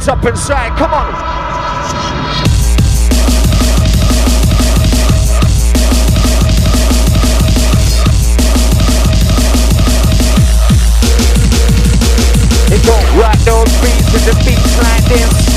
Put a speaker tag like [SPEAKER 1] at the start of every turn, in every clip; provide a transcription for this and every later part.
[SPEAKER 1] hands up inside, come on. It don't rock those beats with the beats like this.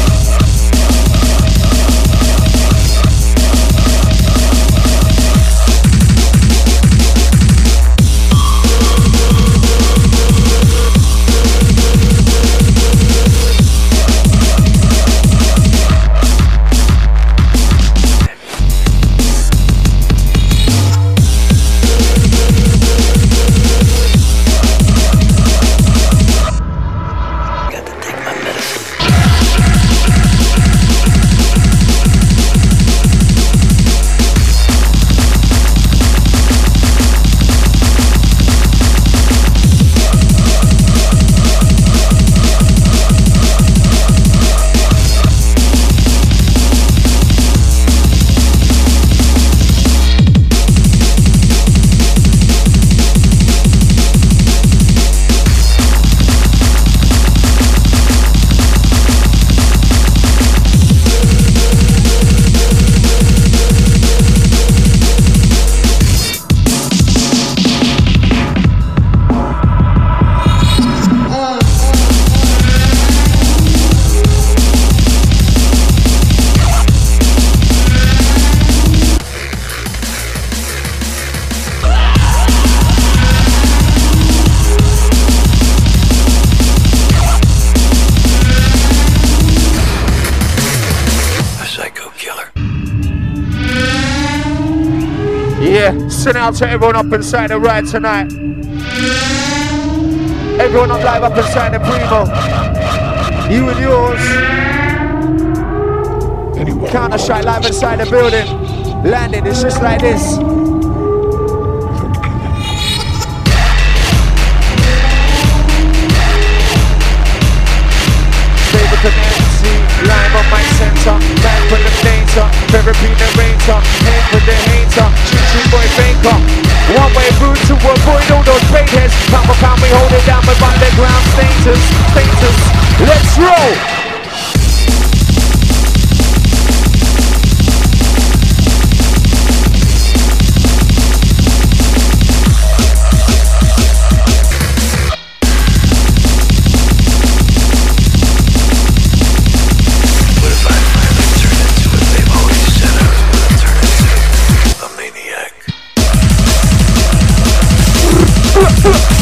[SPEAKER 1] Send out to everyone up inside the ride tonight. Everyone up live up inside the Primo. You and yours. Counter Strike live inside the building. Landing, it's just like this. Favorite community, live on my center. Back for the data, therapy narrator. Head for the hater. Street boy faker, one way route to avoid all those fake heads. Pound for pound we hold it down with underground status. Let's roll!
[SPEAKER 2] Look.